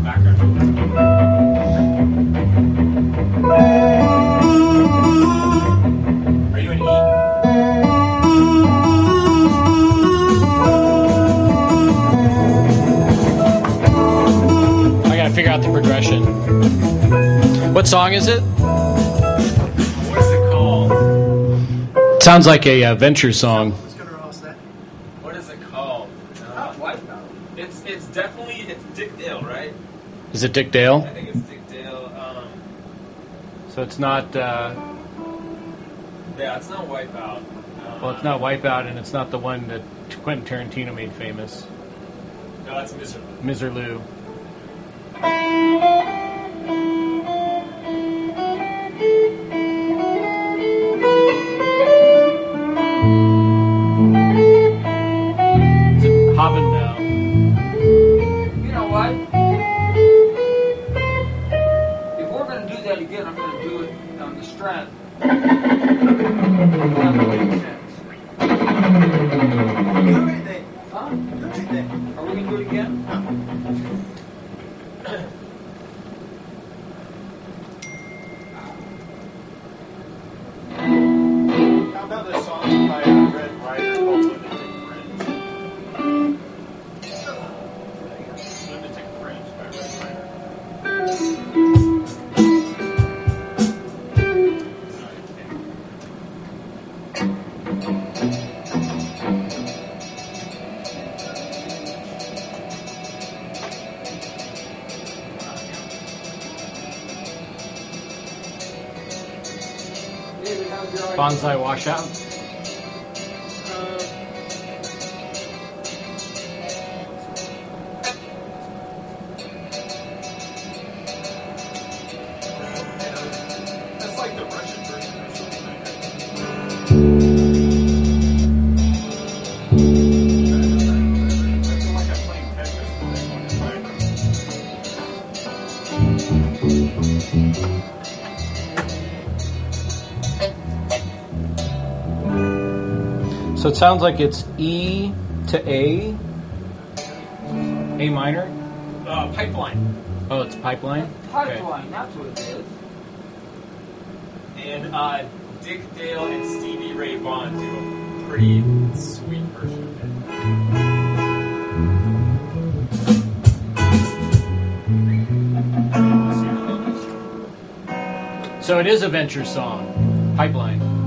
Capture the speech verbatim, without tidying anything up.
background. Are you an E? I gotta figure out the progression. What song is it? What is it called? Sounds like a uh, Venture song. What is it called? Uh, it's it's definitely it's Dick Dale, right? Is it Dick Dale? I think it's Dick Dale. Um, So it's not. Uh, yeah, it's not Wipeout. Uh, well, it's not Wipeout, and it's not the one that Quentin Tarantino made famous. No, that's Miserable. Miserlou. Is it Hobbin now? You know what? If we're going to do that again, I'm going to do it on the Strand. Huh? Are we going to do it again? How about this song by uh, Red Ryder called Lunatic Fringe? Lunatic Fringe by Red Ryder. Bonsai Washout. That's like the Russian version or something. That's like I'm playing Tetris when they want to So it sounds like it's E to A. A minor. Uh, Pipeline. Oh, it's Pipeline. Pipeline, that's what it is. And uh, Dick Dale and Stevie Ray Vaughan do a pretty sweet version of Okay. So it is a Venture song. Pipeline.